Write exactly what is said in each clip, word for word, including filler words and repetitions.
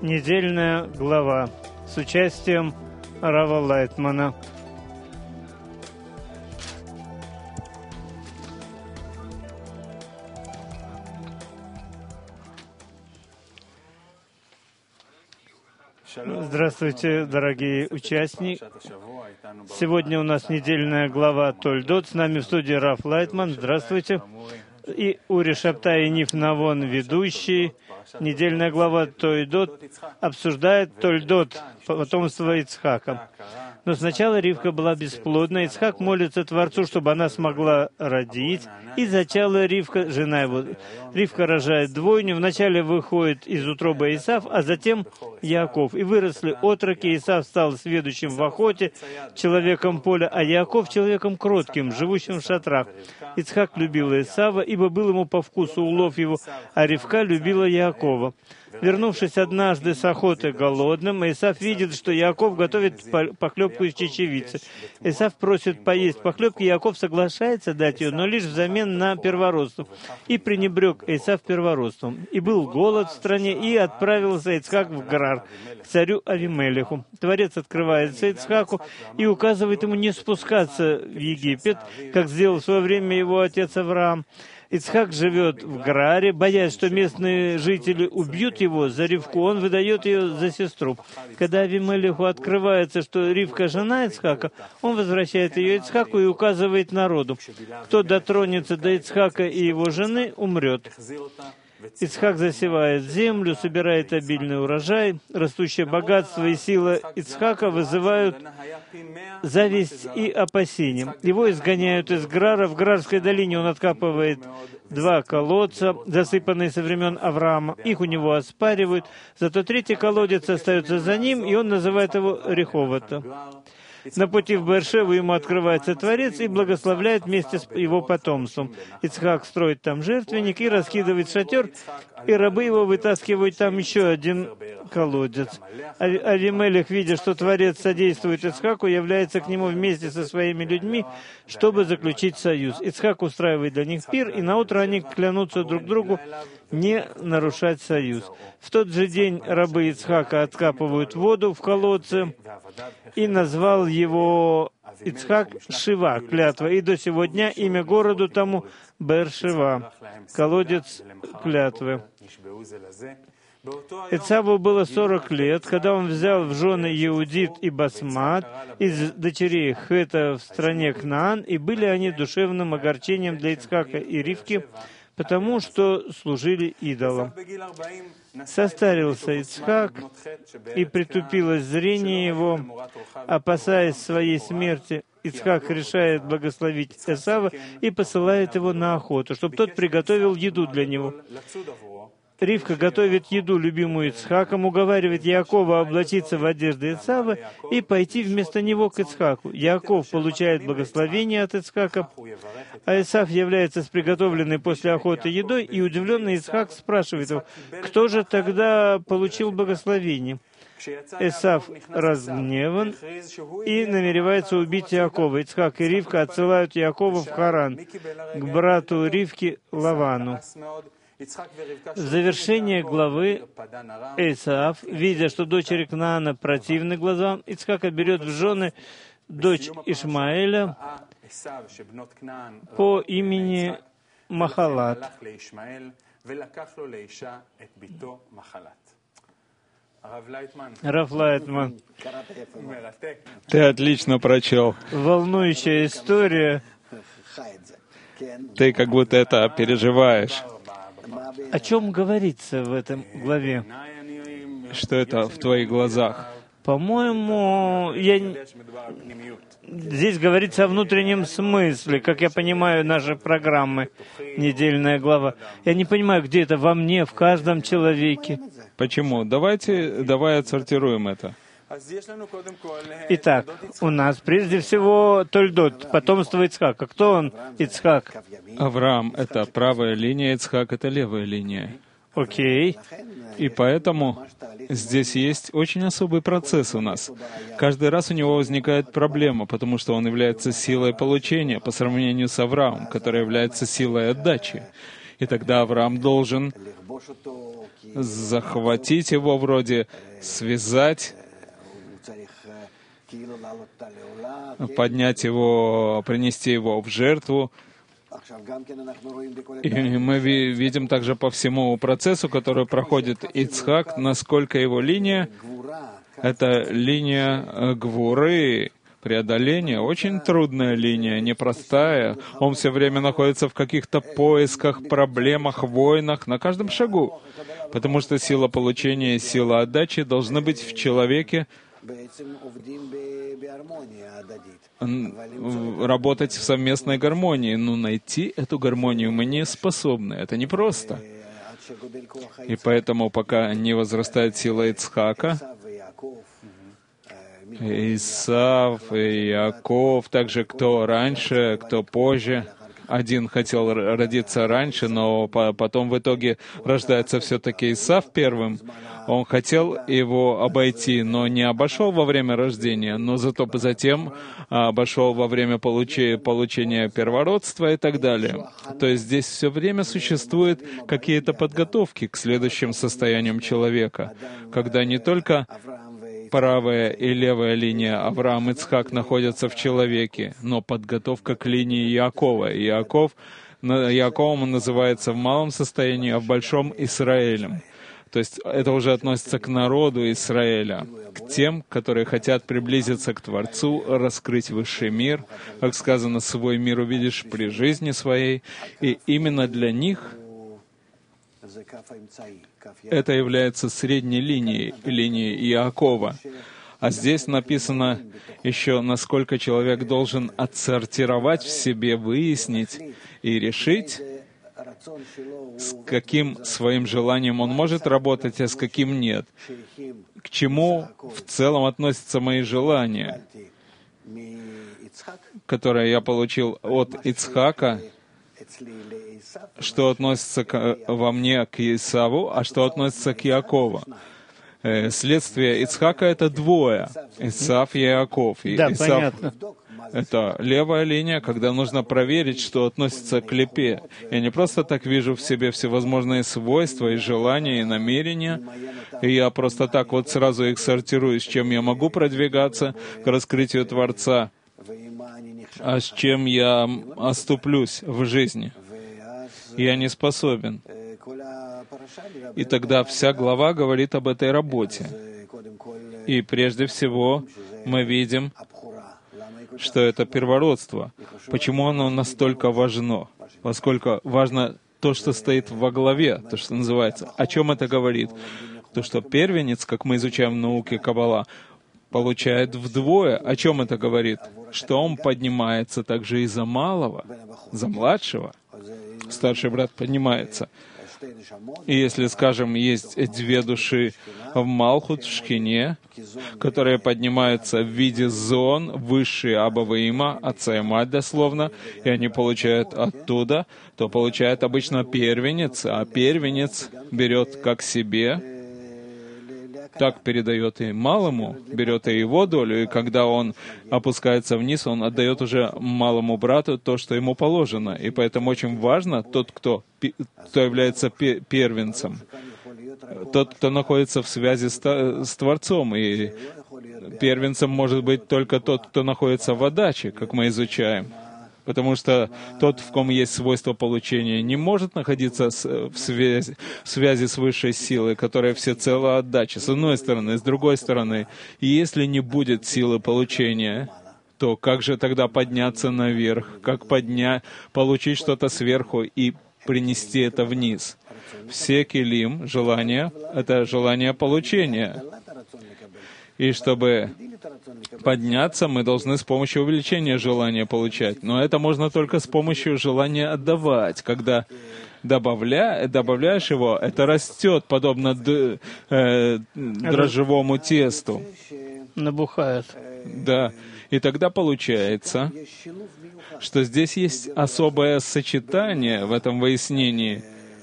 Недельная глава с участием Рава Лайтмана. Здравствуйте, дорогие участники. Сегодня у нас недельная глава Тольдот. С нами в студии Рав Лайтман. Здравствуйте. И Ури Шабтай и Ниф Навон, ведущий. Недельная глава Тольдот обсуждает Тольдот, потомство Ицхака. Но сначала Ривка была бесплодна. Ицхак молится Творцу, чтобы она смогла родить. И зачала Ривка, жена его. Ривка рожает двойню. Вначале выходит из утробы Исав, а затем Яаков. И выросли отроки. Исав стал сведущим в охоте, человеком поля, а Яаков человеком кротким, живущим в шатрах. Ицхак любил Исава, ибо был ему по вкусу улов его, а Ривка любила Яакова. Вернувшись однажды с охоты голодным, Исав видит, что Яаков готовит похлебку из чечевицы. Исав просит поесть похлебки, Яаков соглашается дать ее, но лишь взамен на первородство. И пренебрег Исав первородством. И был голод в стране, и отправился Ицхак в Герар, к царю Авимелеху. Творец открывается Ицхаку и указывает ему не спускаться в Египет, как сделал в свое время его отец Авраам. Ицхак живет в Гераре, боясь, что местные жители убьют его за Ривку, он выдает ее за сестру. Когда Авимелеху открывается, что Ривка жена Ицхака, он возвращает ее Ицхаку и указывает народу: кто дотронется до Ицхака и его жены, умрет. Ицхак засевает землю, собирает обильный урожай. Растущее богатство и сила Ицхака вызывают зависть и опасения. Его изгоняют из Герара. В Герарской долине он откапывает два колодца, засыпанные со времен Авраама. Их у него оспаривают. Зато третий колодец остается за ним, и он называет его Реховота. На пути в Беэр-Шеву ему открывается Творец и благословляет вместе с его потомством. Ицхак строит там жертвенник и раскидывает шатер, и рабы его вытаскивают там еще один колодец. Авимелех, видя, что Творец содействует Ицхаку, является к нему вместе со своими людьми, чтобы заключить союз. Ицхак устраивает для них пир, и наутро они клянутся друг другу не нарушать союз. В тот же день рабы Ицхака откапывают воду в колодце, и назвал его Ицхак Шива, клятва, и до сего дня имя городу тому Беэр-Шева, колодец клятвы. Ицаву было сорок лет, когда он взял в жены Еудит и Басмат из дочерей Хета в стране Кнаан, и были они душевным огорчением для Ицхака и Ривки, потому что служили идолам. Состарился Ицхак, и притупилось зрение его. Опасаясь своей смерти, Ицхак решает благословить Эсава и посылает его на охоту, чтобы тот приготовил еду для него. Ривка готовит еду, любимую Ицхаком, уговаривает Яакова облачиться в одежды Эсава и пойти вместо него к Ицхаку. Яаков получает благословение от Ицхака, а Эсав является с приготовленной после охоты едой, и удивленный Ицхак спрашивает его: кто же тогда получил благословение? Эсав разгневан и намеревается убить Яакова. Ицхак и Ривка отсылают Яакова в Харан, к брату Ривки Лавану. В завершение главы Эсав, видя, что дочери Кнаана противны глазам, Ицхака берет в жены дочь Ишмаэля по имени Махалат. Рав Лайтман, ты отлично прочел. Волнующая история. Ты как будто это переживаешь. О чем говорится в этом главе? Что это в твоих глазах? По-моему, я... здесь говорится о внутреннем смысле, как я понимаю наши программы, недельная глава. Я не понимаю, где это во мне, в каждом человеке. Почему? Давайте, давай отсортируем это. Итак, у нас прежде всего Тольдот, потомство Ицхака. Кто он, Ицхак? Авраам — это правая линия, Ицхак — это левая линия. Окей. И поэтому здесь есть очень особый процесс у нас. Каждый раз у него возникает проблема, потому что он является силой получения по сравнению с Авраамом, который является силой отдачи. И тогда Авраам должен захватить его, вроде связать, поднять его, принести его в жертву. И мы видим также по всему процессу, который проходит Ицхак, насколько его линия — это линия гвуры, преодоления, очень трудная линия, непростая. Он все время находится в каких-то поисках, проблемах, войнах на каждом шагу, потому что сила получения и сила отдачи должны быть в человеке, работать в совместной гармонии. Но найти эту гармонию мы не способны. Это непросто. И поэтому, пока не возрастает сила Ицхака, Исав и Яков, также кто раньше, кто позже. Один хотел родиться раньше, но потом в итоге рождается все-таки Исав первым. Он хотел его обойти, но не обошел во время рождения, но зато затем обошел во время получи, получения первородства и так далее. То есть здесь все время существуют какие-то подготовки к следующим состояниям человека, когда не только правая и левая линия Авраам и Ицхак находятся в человеке, но подготовка к линии Иакова. Иаков, Иаковом называется в малом состоянии, а в большом — Израилем. То есть это уже относится к народу Израиля, к тем, которые хотят приблизиться к Творцу, раскрыть высший мир. Как сказано, свой мир увидишь при жизни своей. И именно для них это является средней линией, линией Иакова. А здесь написано еще, насколько человек должен отсортировать в себе, выяснить и решить, с каким своим желанием он может работать, а с каким нет. К чему в целом относятся мои желания, которые я получил от Ицхака, что относится к, во мне к Исаву, а что относится к Иакову. Следствие Ицхака — это двое — Исав и Иаков. И да, Исав понятно. — это левая линия, когда нужно проверить, что относится к лепе. Я не просто так вижу в себе всевозможные свойства и желания, и намерения, и я просто так вот сразу их сортирую, с чем я могу продвигаться к раскрытию Творца, а с чем я оступлюсь в жизни. Я не способен. И тогда вся глава говорит об этой работе. И прежде всего мы видим, что это первородство. Почему оно настолько важно? Поскольку важно то, что стоит во главе, то, что называется. О чем это говорит? То, что первенец, как мы изучаем в науке Каббала, получает вдвое. О чем это говорит? Что он поднимается также и за малого, за младшего. Старший брат поднимается. И если, скажем, есть две души в Малхут, в Шхине, которые поднимаются в виде зон, высшие Аба Ваима, отца и мать дословно, и они получают оттуда, то получает обычно первенец, а первенец берет как себе, так передает и малому, берет и его долю, и когда он опускается вниз, он отдает уже малому брату то, что ему положено. И поэтому очень важно тот, кто, кто является первенцем, тот, кто находится в связи с, с Творцом. И первенцем может быть только тот, кто находится в отдаче, как мы изучаем. Потому что тот, в ком есть свойство получения, не может находиться в связи, в связи с высшей силой, которая всецело отдача, с одной стороны. С другой стороны, если не будет силы получения, то как же тогда подняться наверх? Как поднять, получить что-то сверху и принести это вниз? Все келим, желания — это желание получения. И чтобы подняться, мы должны с помощью увеличения желания получать. Но это можно только с помощью желания отдавать. Когда добавля, добавляешь его, это растет, подобно д, э, дрожжевому тесту. Набухает. Да. И тогда получается, что здесь есть особое сочетание в этом выяснении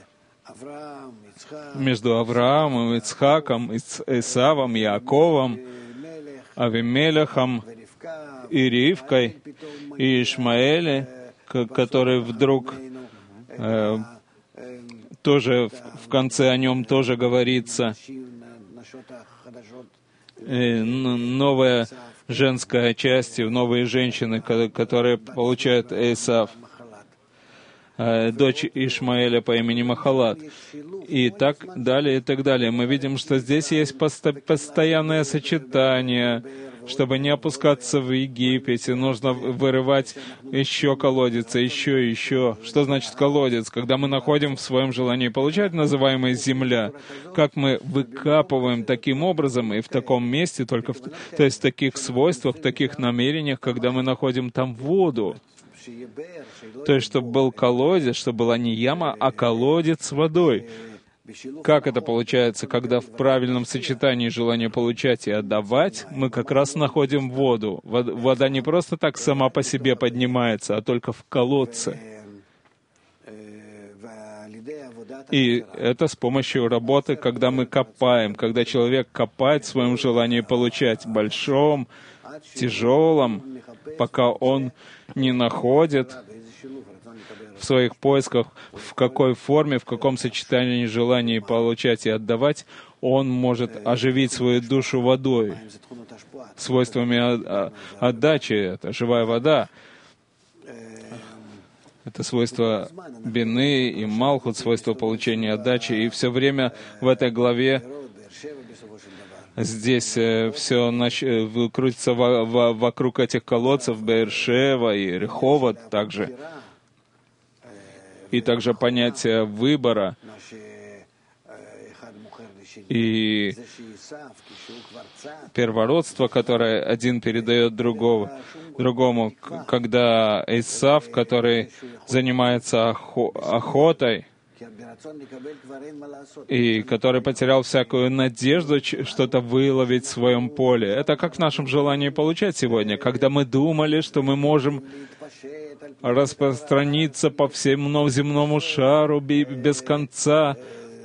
между Авраамом, Ицхаком, Исавом, Иаковом, Авимелехом и Ривкой, и Ишмаэле, который вдруг э, тоже в конце о нем тоже говорится. Новая женская часть, новые женщины, которые получают Эйсав, дочь Ишмаэля по имени Махалат, и так далее, и так далее. Мы видим, что здесь есть посто- постоянное сочетание. Чтобы не опускаться в Египете, нужно вырывать еще колодец, еще, еще. Что значит колодец? Когда мы находим в своем желании получать, называемая земля, как мы выкапываем таким образом и в таком месте, только в, то есть в таких свойствах, в таких намерениях, когда мы находим там воду. То есть, чтобы был колодец, чтобы была не яма, а колодец с водой. Как это получается, когда в правильном сочетании желания получать и отдавать, мы как раз находим воду. Вода не просто так сама по себе поднимается, а только в колодце. И это с помощью работы, когда мы копаем, когда человек копает в своем желании получать, большом, тяжелом, пока он не находит в своих поисках, в какой форме, в каком сочетании желаний получать и отдавать, он может оживить свою душу водой, свойствами отдачи. Это живая вода. Это свойство бины и малхут, свойство получения отдачи. И все время в этой главе здесь все нач... крутится во... Во... вокруг этих колодцев Беэр-Шева и Рехова также. И также понятие выбора и первородство, которое один передает другого, другому, когда Эйсав, который занимается охо- охотой, и который потерял всякую надежду что-то выловить в своем поле. Это как в нашем желании получать сегодня, когда мы думали, что мы можем распространиться по всему земному шару без конца,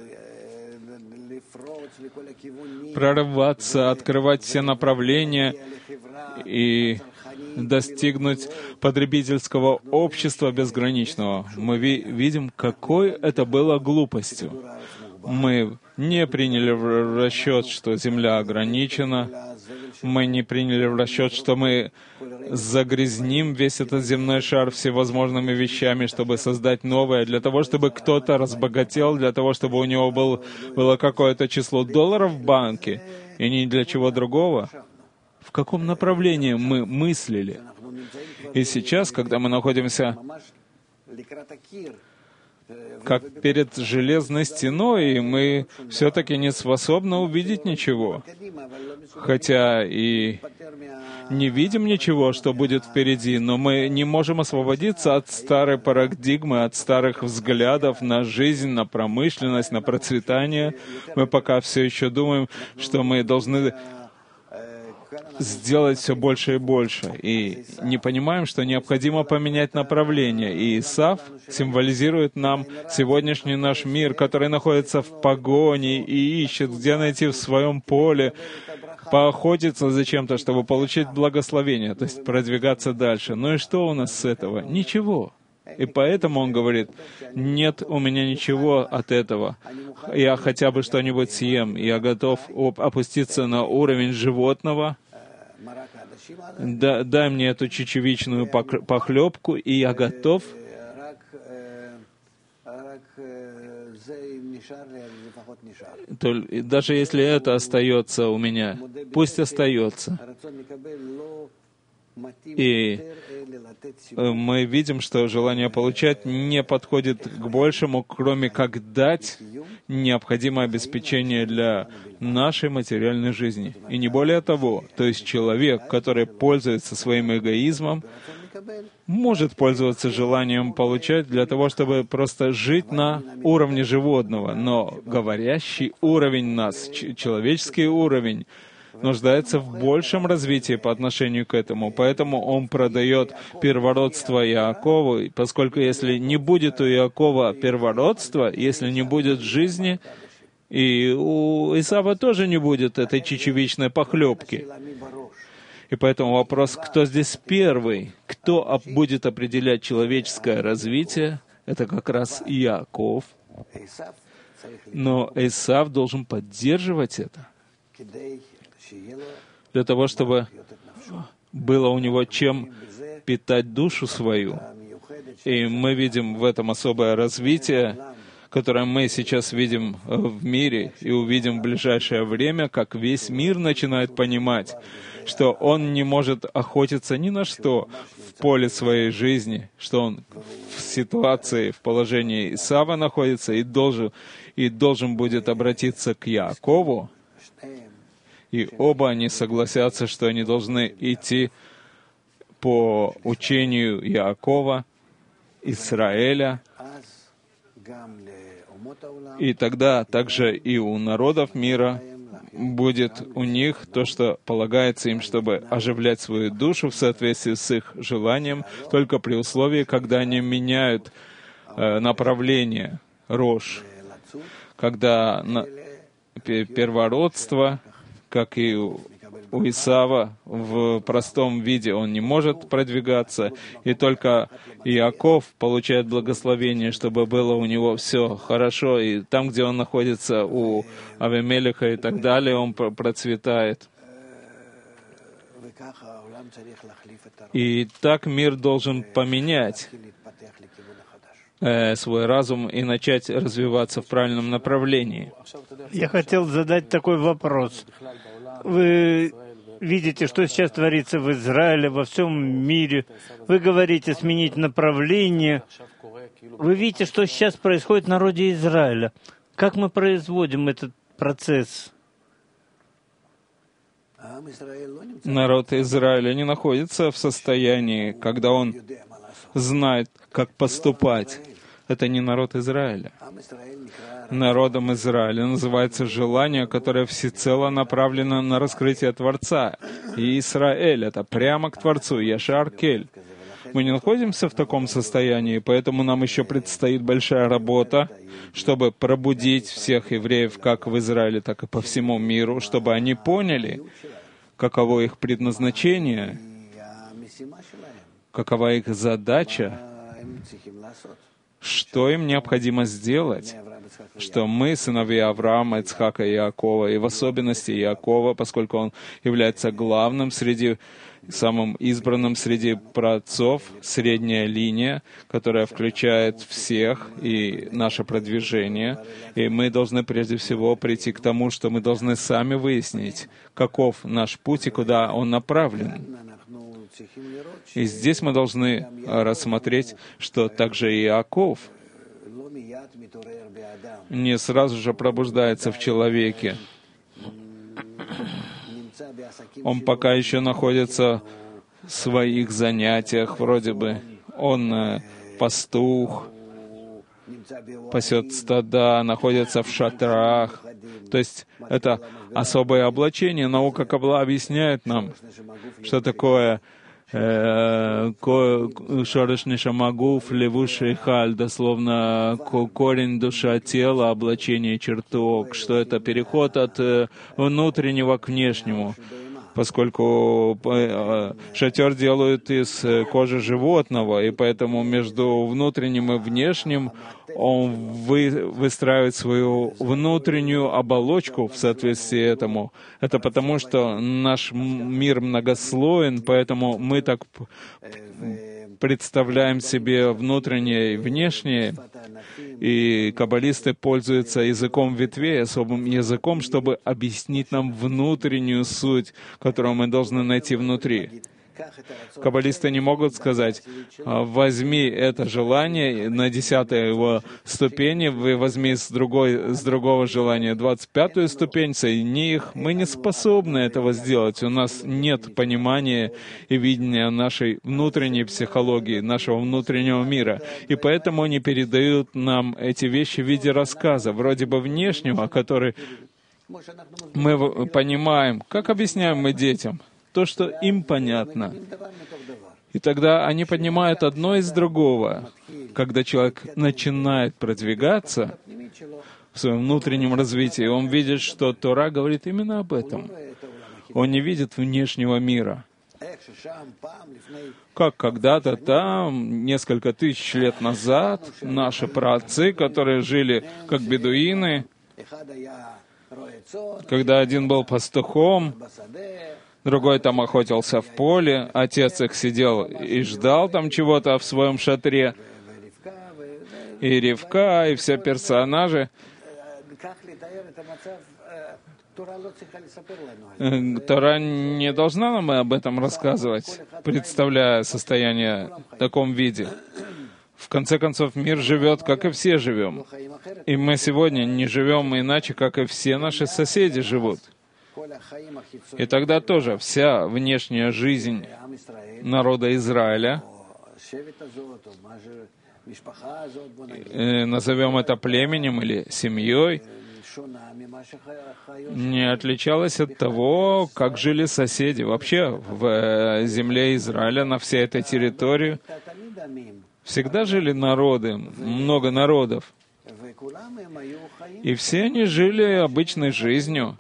прорываться, открывать все направления и достигнуть потребительского общества безграничного. Мы ви- видим, какой это было глупостью. Мы не приняли в расчет, что Земля ограничена. Мы не приняли в расчет, что мы загрязним весь этот земной шар всевозможными вещами, чтобы создать новое, для того, чтобы кто-то разбогател, для того, чтобы у него был, было какое-то число долларов в банке, и ни для чего другого. В каком направлении мы мыслили? И сейчас, когда мы находимся как перед железной стеной, и мы все-таки не способны увидеть ничего. Хотя и не видим ничего, что будет впереди, но мы не можем освободиться от старой парадигмы, от старых взглядов на жизнь, на промышленность, на процветание. Мы пока все еще думаем, что мы должны сделать все больше и больше. И не понимаем, что необходимо поменять направление. И Исав символизирует нам сегодняшний наш мир, который находится в погоне и ищет, где найти в своем поле, поохотиться за чем-то, чтобы получить благословение, то есть продвигаться дальше. Ну и что у нас с этого? Ничего. И поэтому он говорит, нет у меня ничего от этого. Я хотя бы что-нибудь съем. Я готов опуститься на уровень животного. Да, дай мне эту чечевичную похлебку, и я готов. Даже если это остается у меня, пусть остается. И мы видим, что желание получать не подходит к большему, кроме как дать необходимое обеспечение для нашей материальной жизни. И не более того. То есть человек, который пользуется своим эгоизмом, может пользоваться желанием получать для того, чтобы просто жить на уровне животного. Но говорящий уровень нас, человеческий уровень, нуждается в большем развитии по отношению к этому. Поэтому он продает первородство Иакову, поскольку если не будет у Иакова первородства, если не будет жизни, и у Исава тоже не будет этой чечевичной похлебки. И поэтому вопрос, кто здесь первый, кто будет определять человеческое развитие, это как раз Иаков. Но Эйсав должен поддерживать это, для того, чтобы было у него чем питать душу свою. И мы видим в этом особое развитие, которое мы сейчас видим в мире и увидим в ближайшее время, как весь мир начинает понимать, что он не может охотиться ни на что в поле своей жизни, что он в ситуации, в положении Исава находится и должен, и должен будет обратиться к Яакову, и оба они согласятся, что они должны идти по учению Яакова, Израиля, и тогда также и у народов мира будет у них то, что полагается им, чтобы оживлять свою душу в соответствии с их желанием, только при условии, когда они меняют э, направление, рожь, когда на, первородство, как и у, у Исава, в простом виде он не может продвигаться, и только Иаков получает благословение, чтобы было у него все хорошо, и там, где он находится, у Авимелеха и так далее, он процветает. И так мир должен поменять э, свой разум и начать развиваться в правильном направлении. Я хотел задать такой вопрос. Вы видите, что сейчас творится в Израиле, во всем мире. Вы говорите сменить направление. Вы видите, что сейчас происходит в народе Израиля. Как мы производим этот процесс? Народ Израиля не находится в состоянии, когда он знает, как поступать. Это не народ Израиля. Народом Израиля называется желание, которое всецело направлено на раскрытие Творца. И Израиль — это прямо к Творцу, Яшар Кель. Мы не находимся в таком состоянии, поэтому нам еще предстоит большая работа, чтобы пробудить всех евреев как в Израиле, так и по всему миру, чтобы они поняли, каково их предназначение, какова их задача, что им необходимо сделать, что мы, сыновья Авраама, Ицхака и Иакова, и в особенности Иакова, поскольку он является главным среди, самым избранным среди праотцов, средняя линия, которая включает всех и наше продвижение. И мы должны прежде всего прийти к тому, что мы должны сами выяснить, каков наш путь и куда он направлен. И здесь мы должны рассмотреть, что также Иаков не сразу же пробуждается в человеке. Он пока еще находится в своих занятиях, вроде бы. Он пастух, пасет стада, находится в шатрах. То есть это особое облачение. Наука Каббала объясняет нам, что такое шореш нешама гуф левуш эйхаль, дословно корень, душа, тело, облачение, чертог, что это переход от внутреннего к внешнему, поскольку шатер делают из кожи животного, и поэтому между внутренним и внешним он вы, выстраивает свою внутреннюю оболочку в соответствии этому. Это потому, что наш мир многослоен, поэтому мы так представляем себе внутреннее и внешнее, и каббалисты пользуются языком ветвей, особым языком, чтобы объяснить нам внутреннюю суть, которую мы должны найти внутри. Каббалисты не могут сказать: возьми это желание на десятой его ступени, вы возьми с, другой, с другого желания двадцать пятую ступень, соедини их. Мы не способны этого сделать. У нас нет понимания и видения нашей внутренней психологии, нашего внутреннего мира. И поэтому они передают нам эти вещи в виде рассказа, вроде бы внешнего, который мы понимаем. Как объясняем мы детям? То, что им понятно. И тогда они поднимают одно из другого. Когда человек начинает продвигаться в своем внутреннем развитии, он видит, что Тора говорит именно об этом. Он не видит внешнего мира. как когда-то там, несколько тысяч лет назад, наши праотцы, которые жили как бедуины, когда один был пастухом, другой там охотился в поле, отец их сидел и ждал там чего-то в своем шатре, и Ривка, и все персонажи. Тора не должна нам об этом рассказывать, представляя состояние в таком виде. В конце концов, мир живет, как и все живем. И мы сегодня не живем иначе, как и все наши соседи живут. И тогда тоже вся внешняя жизнь народа Израиля, назовем это племенем или семьей, не отличалась от того, как жили соседи. Вообще, в земле Израиля, на всей этой территории, всегда жили народы, много народов. И все они жили обычной жизнью.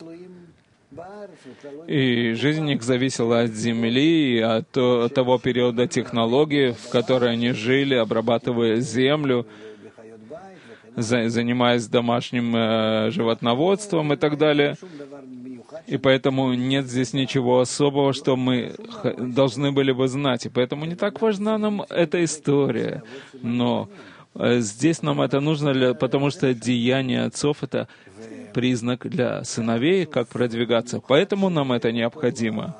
И жизнь их зависела от земли, от того периода технологий, в которой они жили, обрабатывая землю, занимаясь домашним э, животноводством и так далее. И поэтому нет здесь ничего особого, что мы должны были бы знать. И поэтому не так важна нам эта история. Но э, здесь нам это нужно, для, потому что деяния отцов — это признак для сыновей, как продвигаться. Поэтому нам это необходимо.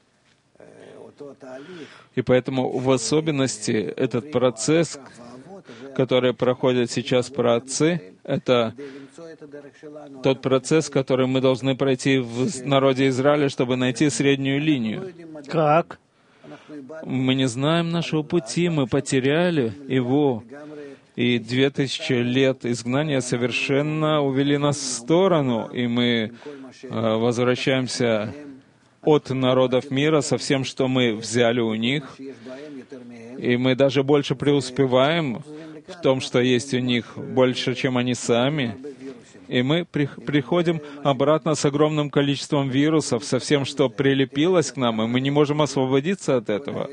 И поэтому в особенности этот процесс, который проходят сейчас праотцы, это тот процесс, который мы должны пройти в народе Израиля, чтобы найти среднюю линию. Как? Мы не знаем нашего пути, мы потеряли его. И две тысячи лет изгнания совершенно увели нас в сторону, и мы э, возвращаемся от народов мира со всем, что мы взяли у них. И мы даже больше преуспеваем в том, что есть у них, больше, чем они сами. И мы при, приходим обратно с огромным количеством вирусов, со всем, что прилепилось к нам, и мы не можем освободиться от этого.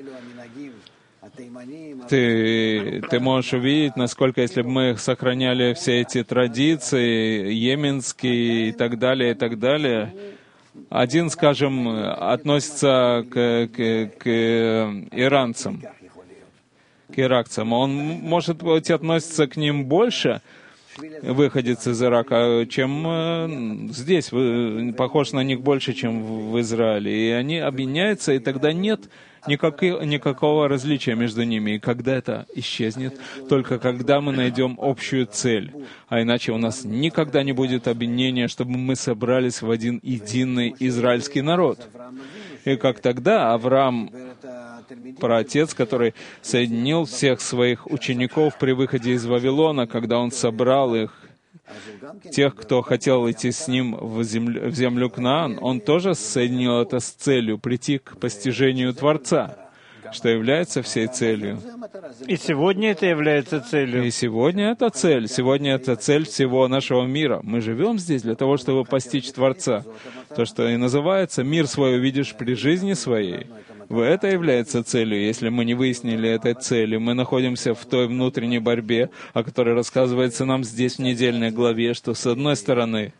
Ты, ты можешь увидеть, насколько, если бы мы сохраняли все эти традиции, йеменские и так далее, и так далее. Один, скажем, относится к, к, к иранцам, к иракцам. Он, может быть, относится к ним больше, выходец из Ирака, чем здесь. Похож на них больше, чем в Израиле. И они объединяются, и тогда нет никакой, никакого различия между ними. И когда это исчезнет, только когда мы найдем общую цель. А иначе у нас никогда не будет объединения, чтобы мы собрались в один единый израильский народ. И как тогда Авраам, праотец, который соединил всех своих учеников при выходе из Вавилона, когда он собрал их, тех, кто хотел идти с ним в землю, в землю Кнаан, он тоже соединил это с целью прийти к постижению Творца, что является всей целью. И сегодня это является целью. И сегодня это цель. Сегодня это цель всего нашего мира. Мы живем здесь для того, чтобы постичь Творца. То, что и называется «мир свой увидишь при жизни своей». Это является целью. Если мы не выяснили этой цели, мы находимся в той внутренней борьбе, о которой рассказывается нам здесь в недельной главе, что с одной стороны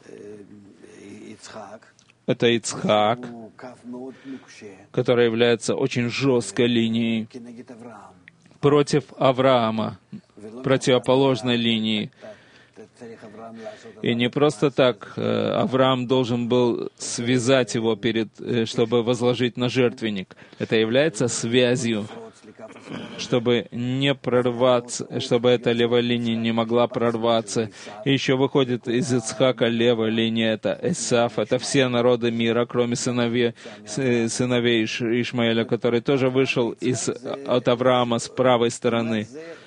это Ицхак, который является очень жесткой линией против Авраама, противоположной линии. И не просто так Авраам должен был связать его, перед, чтобы возложить на жертвенник. Это является связью, чтобы не прорваться, чтобы эта левая линия не могла прорваться. И еще выходит из Ицхака левая линия, это Эсав, это все народы мира, кроме сыновей, сыновей Иш, Ишмаэля, который тоже вышел из, от Авраама с правой стороны.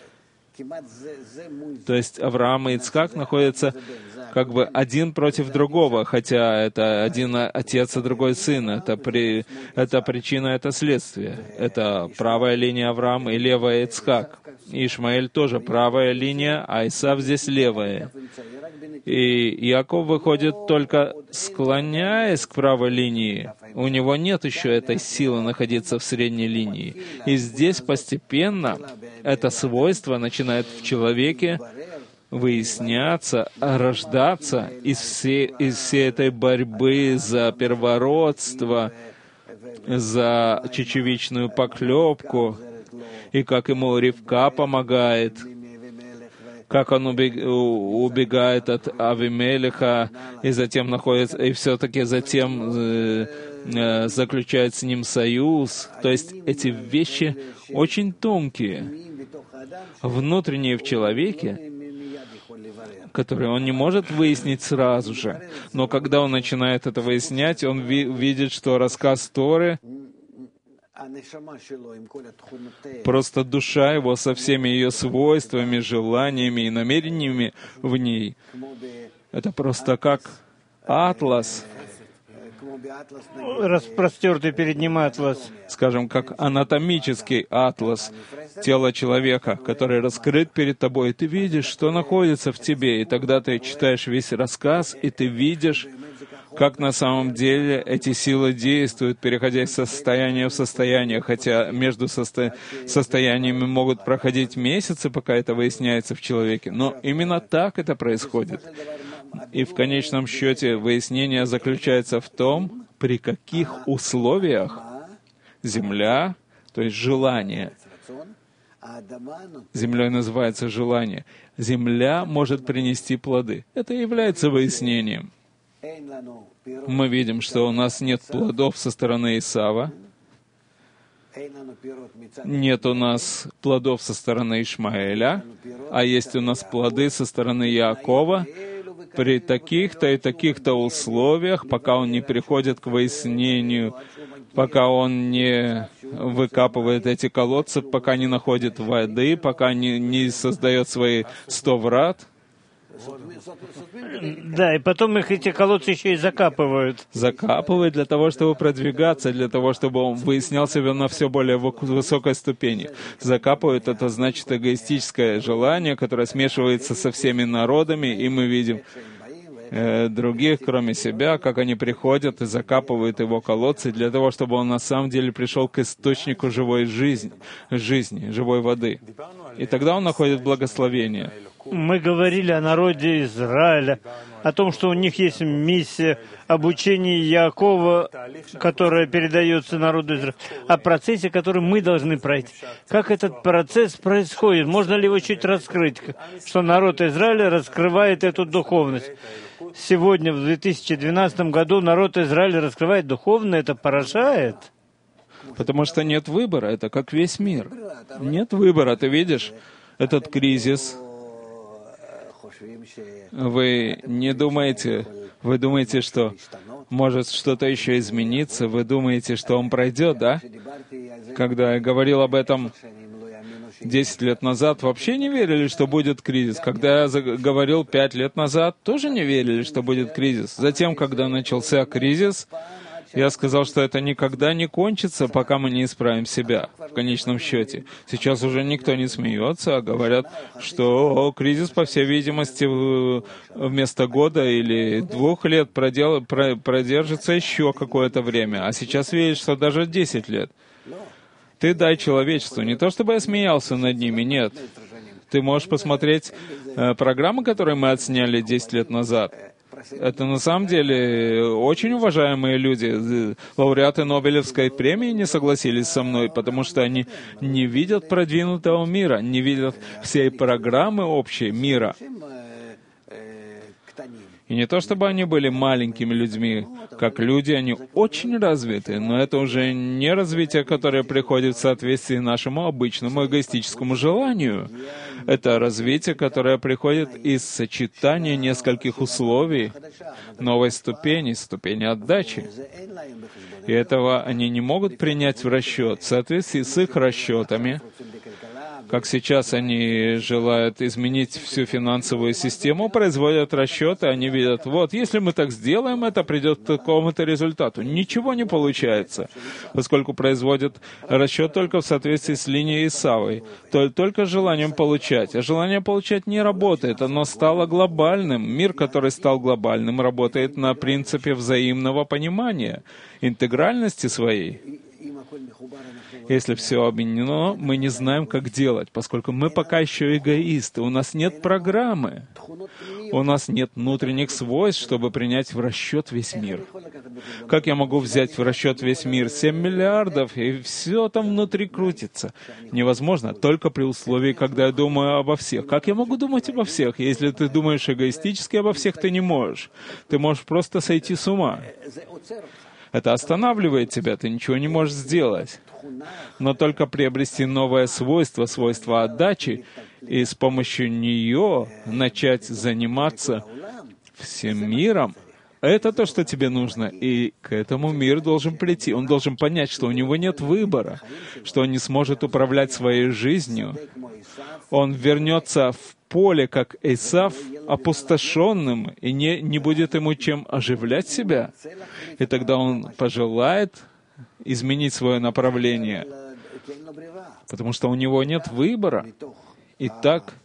То есть Авраам и Ицхак находятся как бы один против другого, хотя это один отец и другой сын. Это, при, это причина, это следствие. Это правая линия Авраам и левая Ицхак. Ишмаэль тоже правая линия, а Исав здесь левая. И Иаков выходит только склоняясь к правой линии. У него нет еще этой силы находиться в средней линии. И здесь постепенно это свойство начинает в человеке выясняться, рождаться из всей, из всей этой борьбы за первородство, за чечевичную поклепку, и как ему Ривка помогает, как он убегает от Авимелеха, и затем находится, и все-таки затем э, э, заключает с ним союз. То есть эти вещи очень тонкие, внутренние в человеке, которые он не может выяснить сразу же. Но когда он начинает это выяснять, он ви- видит, что рассказ Торы, просто душа его со всеми ее свойствами, желаниями и намерениями в ней, это просто как атлас, распростертый перед ним атлас, скажем, как анатомический атлас тела человека, который раскрыт перед тобой, и ты видишь, что находится в тебе, и тогда ты читаешь весь рассказ, и ты видишь, как на самом деле эти силы действуют, переходя из состояния в состояние, хотя между состо... состояниями могут проходить месяцы, пока это выясняется в человеке. Но именно так это происходит. И в конечном счете выяснение заключается в том, при каких условиях земля, то есть желание, землей называется желание, земля может принести плоды. Это и является выяснением. Мы видим, что у нас нет плодов со стороны Исава, нет у нас плодов со стороны Ишмаэля, а есть у нас плоды со стороны Иакова при таких-то и таких-то условиях, пока он не приходит к выяснению, пока он не выкапывает эти колодцы, пока не находит воды, пока не, не создает свои сто врат. Да, и потом их эти колодцы еще и закапывают. Закапывают для того, чтобы продвигаться, для того, чтобы он выяснял себя на все более высокой ступени. Закапывают — это значит эгоистическое желание, которое смешивается со всеми народами, и мы видим э, других, кроме себя, как они приходят и закапывают его колодцы для того, чтобы он на самом деле пришел к источнику живой жизни, жизни, живой воды. И тогда он находит благословение. Мы говорили о народе Израиля, о том, что у них есть миссия обучения Иакова, которая передается народу Израиля, о процессе, который мы должны пройти. Как этот процесс происходит? Можно ли его чуть раскрыть? Что народ Израиля раскрывает эту духовность. Сегодня, в две тысячи двенадцатом году, народ Израиля раскрывает духовно, это поражает. Потому что нет выбора, это как весь мир. Нет выбора, ты видишь, этот кризис. Вы не думаете, вы думаете, что может что-то еще измениться, вы думаете, что он пройдет, да? Когда я говорил об этом десять лет назад, вообще не верили, что будет кризис. Когда я говорил пять лет назад, тоже не верили, что будет кризис. Затем, когда начался кризис, я сказал, что это никогда не кончится, пока мы не исправим себя, в конечном счете. Сейчас уже никто не смеется, а говорят, что о, кризис, по всей видимости, вместо года или двух лет продел, про, продержится еще какое-то время. А сейчас видишь, что даже десять лет. Ты дай человечеству. Не то, чтобы я смеялся над ними, нет. Ты можешь посмотреть э, программы, которые мы отсняли десять лет назад. Это на самом деле очень уважаемые люди. Лауреаты Нобелевской премии не согласились со мной, потому что они не видят продвинутого мира, не видят всей программы общей мира. И не то, чтобы они были маленькими людьми. Как люди, они очень развиты, но это уже не развитие, которое приходит в соответствии нашему обычному эгоистическому желанию. Это развитие, которое приходит из сочетания нескольких условий, новой ступени, ступени отдачи. И этого они не могут принять в расчет. В соответствии с их расчетами, Как сейчас они желают изменить всю финансовую систему, производят расчеты, они видят, вот, если мы так сделаем, это придет к такому-то результату. Ничего не получается, поскольку производят расчет только в соответствии с линией Исавой, только желанием получать. А желание получать не работает, оно стало глобальным. Мир, который стал глобальным, работает на принципе взаимного понимания, интегральности своей. Если все объединено, мы не знаем, как делать, поскольку мы пока еще эгоисты, у нас нет программы, у нас нет внутренних свойств, чтобы принять в расчет весь мир. Как я могу взять в расчет весь мир? семь миллиардов, и все там внутри крутится. Невозможно, только при условии, когда я думаю обо всех. Как я могу думать обо всех? Если ты думаешь эгоистически обо всех, ты не можешь. Ты можешь просто сойти с ума. Это останавливает тебя, ты ничего не можешь сделать. Но только приобрести новое свойство, свойство отдачи, и с помощью нее начать заниматься всем миром, это то, что тебе нужно. И к этому мир должен прийти. Он должен понять, что у него нет выбора, что он не сможет управлять своей жизнью. Он вернется в поле, как Исав, опустошенным, и не, не будет ему чем оживлять себя. И тогда он пожелает изменить свое направление, потому что у него нет выбора. Итак,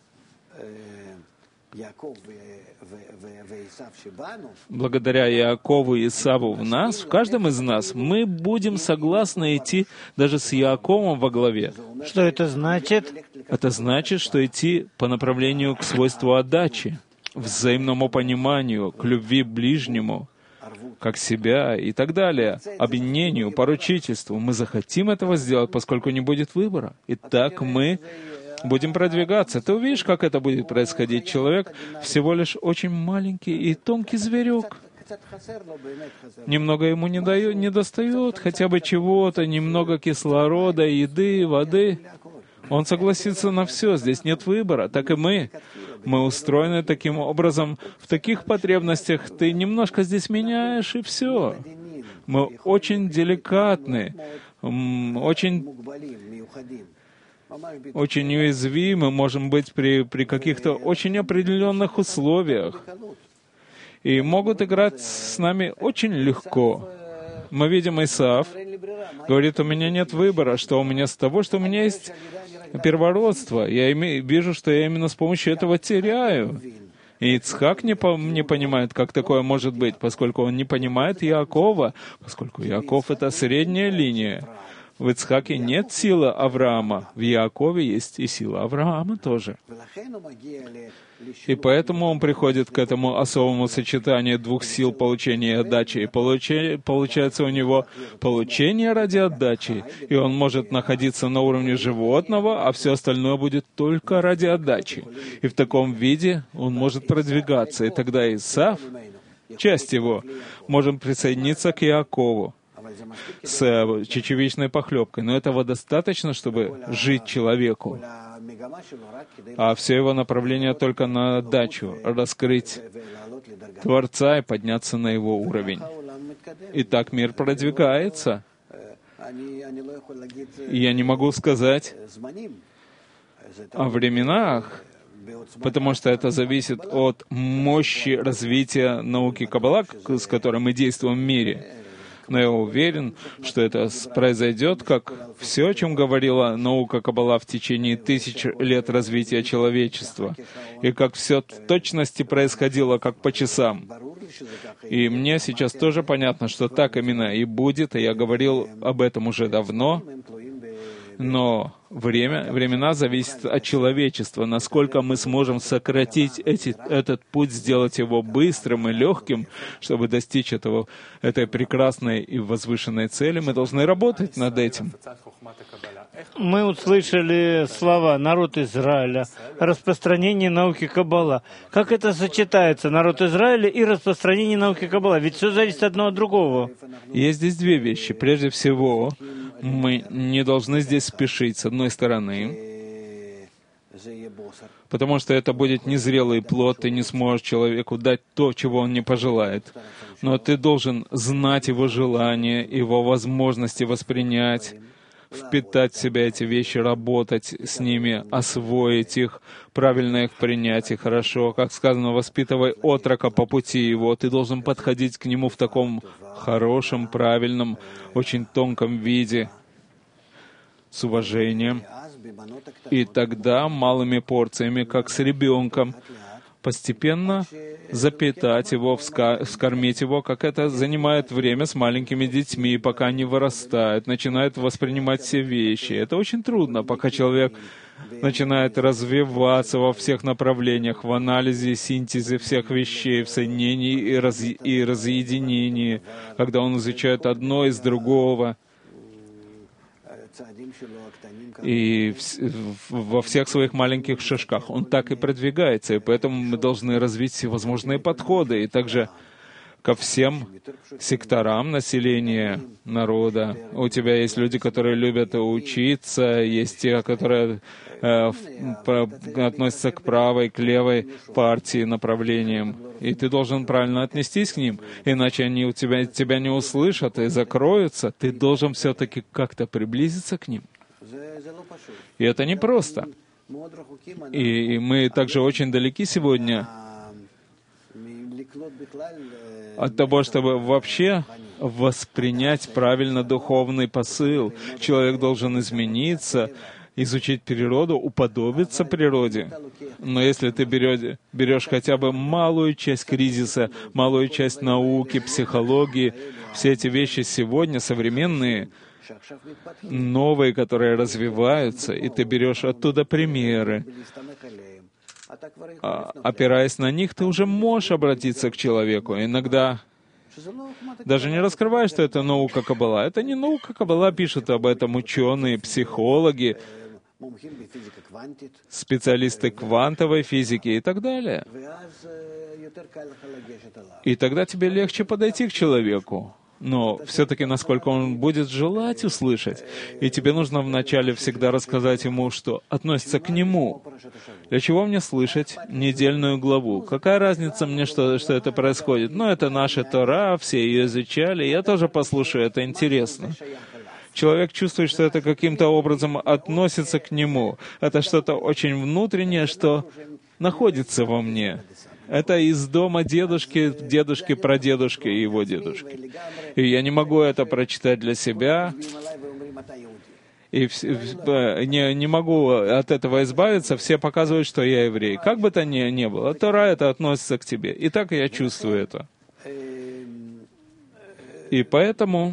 благодаря Яакову и Исаву в нас, в каждом из нас, мы будем согласны идти даже с Яаковом во главе. Что это значит? Это значит, что идти по направлению к свойству отдачи, взаимному пониманию, к любви к ближнему, как себя и так далее, объединению, поручительству. Мы захотим этого сделать, поскольку не будет выбора. И так мы будем продвигаться. Ты увидишь, как это будет происходить. Человек всего лишь очень маленький и тонкий зверек. Немного ему не дает, не достает, хотя бы чего-то, немного кислорода, еды, воды. Он согласится на все, здесь нет выбора. Так и мы. Мы устроены таким образом, в таких потребностях ты немножко здесь меняешь, и все. Мы очень деликатны, очень, очень уязвимы, можем быть при, при каких-то очень определенных условиях. И могут играть с нами очень легко. Мы видим, Исав говорит, у меня нет выбора, что у меня с того, что у меня есть первородство. Я име, вижу, что я именно с помощью этого теряю. И Ицхак не, по, не понимает, как такое может быть, поскольку он не понимает Яакова, поскольку Яаков — это средняя линия. В Ицхаке нет силы Авраама, в Яакове есть и сила Авраама тоже. И поэтому он приходит к этому особому сочетанию двух сил получения и отдачи. И получи, получается у него получение ради отдачи, и он может находиться на уровне животного, а все остальное будет только ради отдачи. И в таком виде он может продвигаться, и тогда Исав, часть его, может присоединиться к Яакову с чечевичной похлебкой. Но этого достаточно, чтобы жить человеку. А все его направление только на отдачу, раскрыть Творца и подняться на его уровень. И так мир продвигается. И я не могу сказать о временах, потому что это зависит от мощи развития науки Каббала, с которой мы действуем в мире. Но я уверен, что это произойдет, как все, о чем говорила наука Каббала в течение тысяч лет развития человечества, и как все в точности происходило, как по часам. И мне сейчас тоже понятно, что так именно и будет, и я говорил об этом уже давно, но время, времена зависят от человечества, насколько мы сможем сократить эти, этот путь, сделать его быстрым и легким, чтобы достичь этого, этой прекрасной и возвышенной цели. Мы должны работать над этим. Мы услышали слова «народ Израиля», распространение науки Каббала. Как это сочетается, народ Израиля и распространение науки Каббала? Ведь все зависит одно от другого. Есть здесь две вещи. Прежде всего, мы не должны здесь спешить, с одной стороны, потому что это будет незрелый плод, ты не сможешь человеку дать то, чего он не пожелает. Но ты должен знать его желания, его возможности воспринять, впитать в себя эти вещи, работать с ними, освоить их, правильно их принять и хорошо. Как сказано, воспитывай отрока по пути его. Ты должен подходить к нему в таком хорошем, правильном, очень тонком виде, с уважением. И тогда малыми порциями, как с ребенком, постепенно запитать его, вскормить его, как это занимает время с маленькими детьми, пока они вырастают, начинают воспринимать все вещи. Это очень трудно, пока человек начинает развиваться во всех направлениях, в анализе, синтезе всех вещей, в соединении и, раз... и разъединении, когда он изучает одно из другого. И во всех своих маленьких шажках он так и продвигается, и поэтому мы должны развить всевозможные подходы, и также ко всем секторам населения, народа. У тебя есть люди, которые любят учиться, есть те, которые э, относятся к правой, к левой партии, направлениям. И ты должен правильно отнестись к ним, иначе они у тебя, тебя не услышат и закроются. Ты должен все-таки как-то приблизиться к ним. И это непросто. И мы также очень далеки сегодня от того, чтобы вообще воспринять правильно духовный посыл. Человек должен измениться, изучить природу, уподобиться природе. Но если ты берешь, берешь хотя бы малую часть кризиса, малую часть науки, психологии, все эти вещи сегодня современные, новые, которые развиваются, и ты берешь оттуда примеры, а, опираясь на них, ты уже можешь обратиться к человеку. Иногда даже не раскрывая, что это наука Каббала. Это не наука Каббала, пишут об этом ученые, психологи, специалисты квантовой физики и так далее. И тогда тебе легче подойти к человеку. Но все-таки, насколько он будет желать услышать, и тебе нужно вначале всегда рассказать ему, что относится к нему. Для чего мне слышать недельную главу? Какая разница мне, что, что это происходит? Ну, это наша Тора, все ее изучали, я тоже послушаю, это интересно. Человек чувствует, что это каким-то образом относится к нему. Это что-то очень внутреннее, что находится во мне. Это из дома дедушки, дедушки, прадедушки и его дедушки. И я не могу это прочитать для себя, и в, в, не, не могу от этого избавиться. Все показывают, что я еврей. Как бы то ни, ни было, Тора это относится к тебе. И так я чувствую это. И поэтому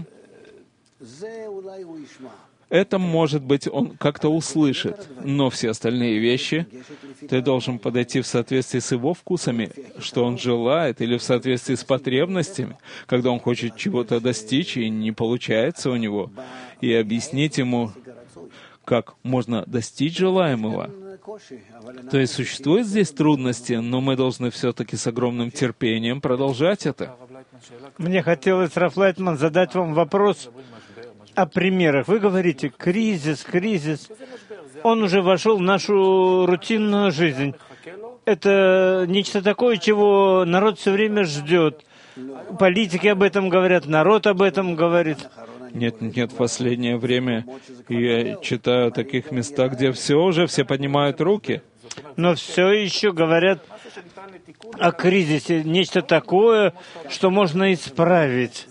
это, может быть, он как-то услышит, но все остальные вещи ты должен подойти в соответствии с его вкусами, что он желает, или в соответствии с потребностями, когда он хочет чего-то достичь, и не получается у него, и объяснить ему, как можно достичь желаемого. То есть существуют здесь трудности, но мы должны все-таки с огромным терпением продолжать это. Мне хотелось, Раф Лайтман, задать вам вопрос о примерах. Вы говорите, кризис, кризис, он уже вошел в нашу рутинную жизнь. Это нечто такое, чего народ все время ждет. Политики об этом говорят, народ об этом говорит. Нет, нет, в последнее время я читаю о таких местах, где все уже, все поднимают руки. Но все еще говорят о кризисе, нечто такое, что можно исправить.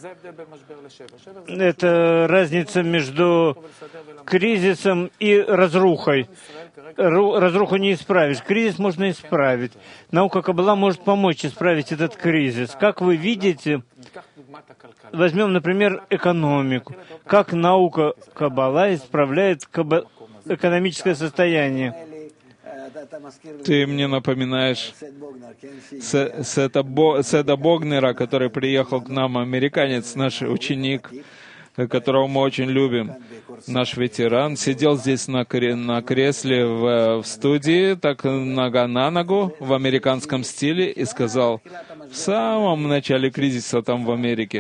Это разница между кризисом и разрухой. Разруху не исправишь, кризис можно исправить. Наука Каббала может помочь исправить этот кризис. Как вы видите, возьмем, например, экономику. Как наука Каббала исправляет каба... экономическое состояние? Ты мне напоминаешь Сета, Бо, Седа Богнера, который приехал к нам, американец, наш ученик, которого мы очень любим, наш ветеран, сидел здесь на, на кресле в, в студии, так нога на ногу, в американском стиле, и сказал, в самом начале кризиса там в Америке,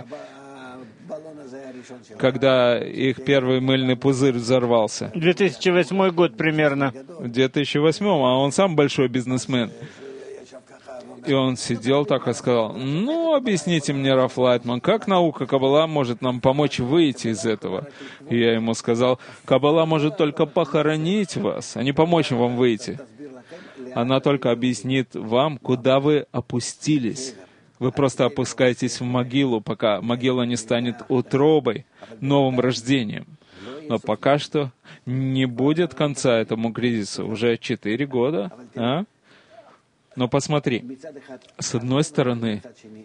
когда их первый мыльный пузырь взорвался. две тысячи восьмой год примерно. В две тысячи восьмом, а он сам большой бизнесмен. И он сидел так и сказал: ну, объясните мне, Раф Лайтман, как наука Каббала может нам помочь выйти из этого? И я ему сказал: Каббала может только похоронить вас, а не помочь вам выйти. Она только объяснит вам, куда вы опустились. Вы просто опускаетесь в могилу, пока могила не станет утробой, новым рождением. Но пока что не будет конца этому кризису. Уже четыре года, а? Но посмотри, с одной стороны,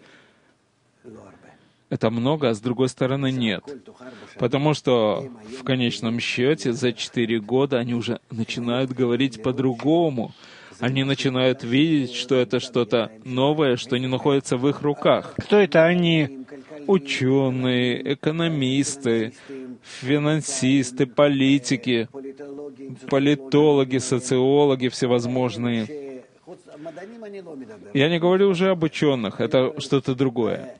это много, а с другой стороны нет. Потому что в конечном счете за четыре года они уже начинают говорить по-другому. Они начинают видеть, что это что-то новое, что не находится в их руках. Кто это они? Ученые, экономисты, финансисты, политики, политологи, социологи всевозможные. Я не говорю уже об ученых, это что-то другое.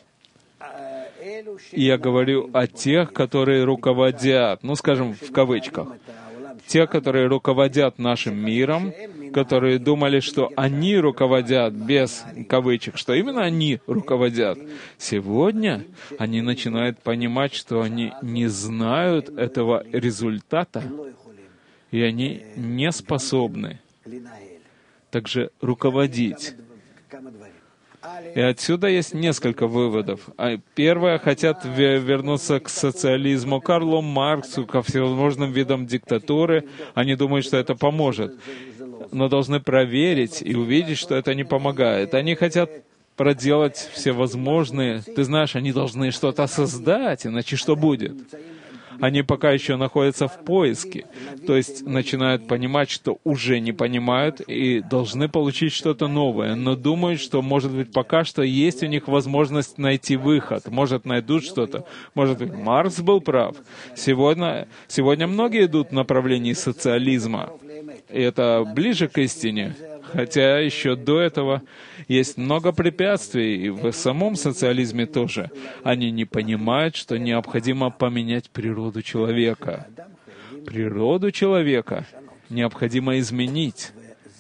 Я говорю о тех, которые руководят, ну, скажем, в кавычках, те, которые руководят нашим миром, которые думали, что они руководят, без кавычек, что именно они руководят. Сегодня они начинают понимать, что они не знают этого результата, и они не способны также руководить. И отсюда есть несколько выводов. Первое, хотят вернуться к социализму, Карлу Марксу, ко всевозможным видам диктатуры. Они думают, что это поможет. Но должны проверить и увидеть, что это не помогает. Они хотят проделать всевозможные... Ты знаешь, они должны что-то создать, иначе что будет? Они пока еще находятся в поиске, то есть начинают понимать, что уже не понимают, и должны получить что-то новое, но думают, что, может быть, пока что есть у них возможность найти выход, может, найдут что-то, может быть, Маркс был прав. Сегодня, сегодня многие идут в направлении социализма, и это ближе к истине. Хотя еще до этого есть много препятствий, и в самом социализме тоже. Они не понимают, что необходимо поменять природу человека. Природу человека необходимо изменить.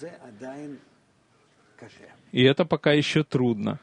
И это пока еще трудно.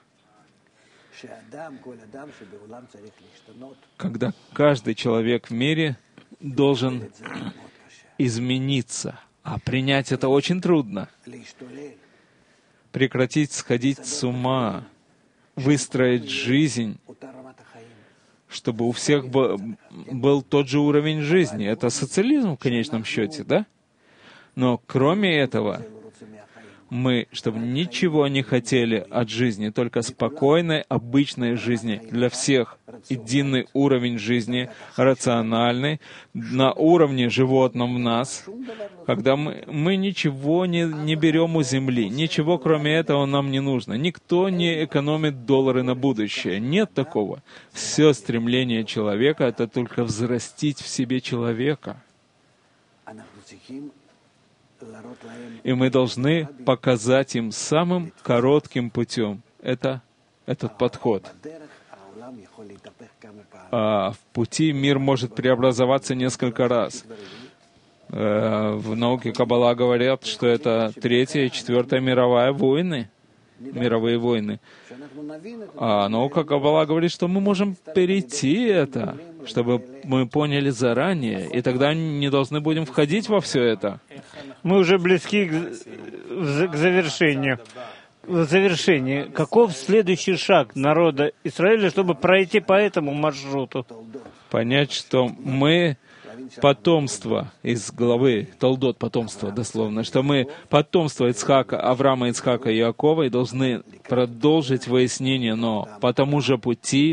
Когда каждый человек в мире должен измениться. А принять это очень трудно. Прекратить сходить с ума, выстроить жизнь, чтобы у всех был тот же уровень жизни. Это социализм в конечном счете, да? Но кроме этого, мы, чтобы ничего не хотели от жизни, только спокойной, обычной жизни для всех, единый уровень жизни, рациональный, на уровне животном в нас, когда мы, мы ничего не, не берем у земли, ничего кроме этого нам не нужно. Никто не экономит доллары на будущее. Нет такого. Все стремление человека — это только взрастить в себе человека. И мы должны показать им самым коротким путем это, этот подход. А в пути мир может преобразоваться несколько раз. В науке Каббала говорят, что это Третья и Четвертая мировая войны, мировые войны. А наука Каббала говорит, что мы можем перейти это, чтобы мы поняли заранее, и тогда не должны будем входить во все это. Мы уже близки к, к завершению. В завершении, каков следующий шаг народа Израиля, чтобы пройти по этому маршруту? Понять, что мы потомство из главы Толдот, потомство дословно, что мы потомство Ицхака, Авраама, Ицхака и Иакова, и должны продолжить выяснение, но по тому же пути,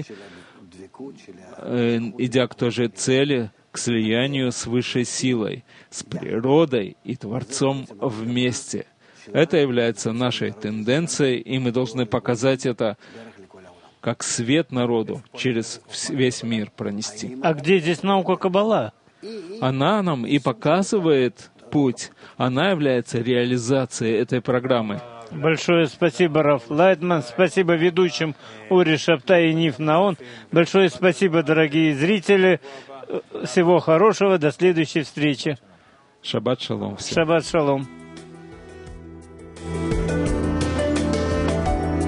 э, идя к той же цели, к слиянию с высшей силой, с природой и Творцом вместе. Это является нашей тенденцией, и мы должны показать это как свет народу, через весь мир пронести. А где здесь наука Каббала? Она нам и показывает путь. Она является реализацией этой программы. Большое спасибо, Раф Лайтман. Спасибо ведущим Ури Шабтай и Ниф Наон. Большое спасибо, дорогие зрители. Всего хорошего. До следующей встречи. Шаббат шалом всем. Шаббат шалом.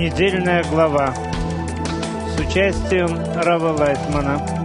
недельная глава с участием Рава Лайтмана.